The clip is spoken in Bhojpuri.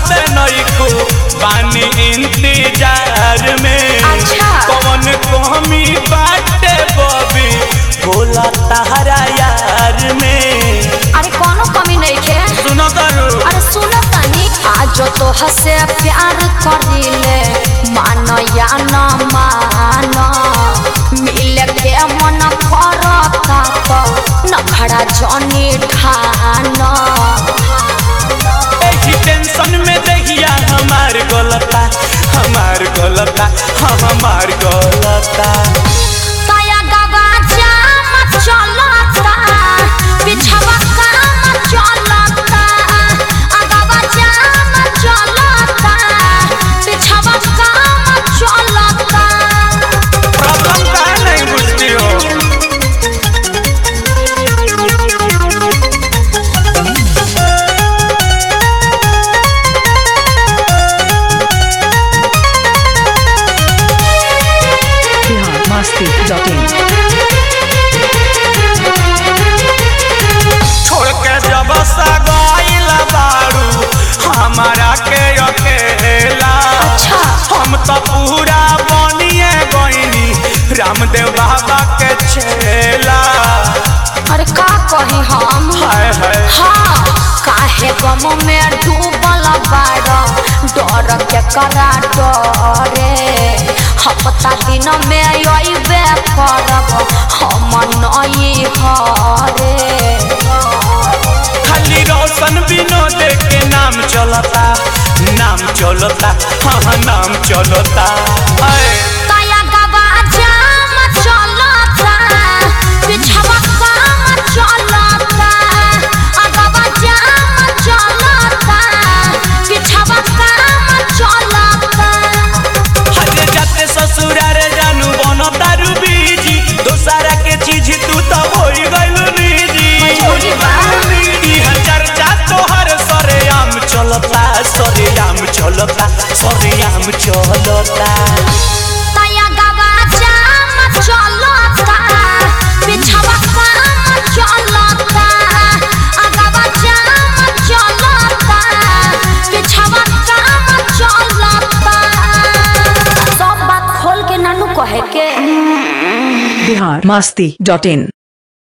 से नहीं को बानी इंतजार में। अच्छा। कौन कमी बाटे बबी बोला तारा यार में। अरे कोनो कमी नहीं है। सुनो करू। अरे सुनो तनी आज तो हसे प्यार करिले मानो या न मानो मिले के मन करता तो नखड़ा जनी ठानो। एही टेंशन में देखिया हमार गलता हमार गलता हमार गलता। काया गवा जाम चलता पिछवा काम चलता अगवा जाम चलता पिछवा काम चलता। प्रॉब्लम का नहीं बुझती हो। biharmasti.in छोड़ के जब सा गइल बारू हमारा के अकेला। अच्छा। हम तो पूरा बनिए गइनी रामदेव बाबा के छेला। अरे का कही हम। हाय हाय। हाँ काहे गम में डूबल बाड़ डर के करा डरे हफ्ता दिन में अइबे करब हम नई हरे। खाली रोशन विनोद के नाम चलता हाँ नाम चलता। काया गवा जाम चलता पिछवा काम चलता अगवा जाम चलता पिछवा काम चलता। हजे जाते ससुरारे जानू बनो तारू बीजी दोसारा के चीज तू तो होई गइलू निजी। मजबूरी बा। इहा चर्चा तोहर सरेआम चलता सरेआम चलता सरेआम चलता। काया गवा जाम चलता पिछवा काम चलता अगवा जाम चलता पिछवा काम चलता। सब बात खोल के नानू कहे के। biharmasti.in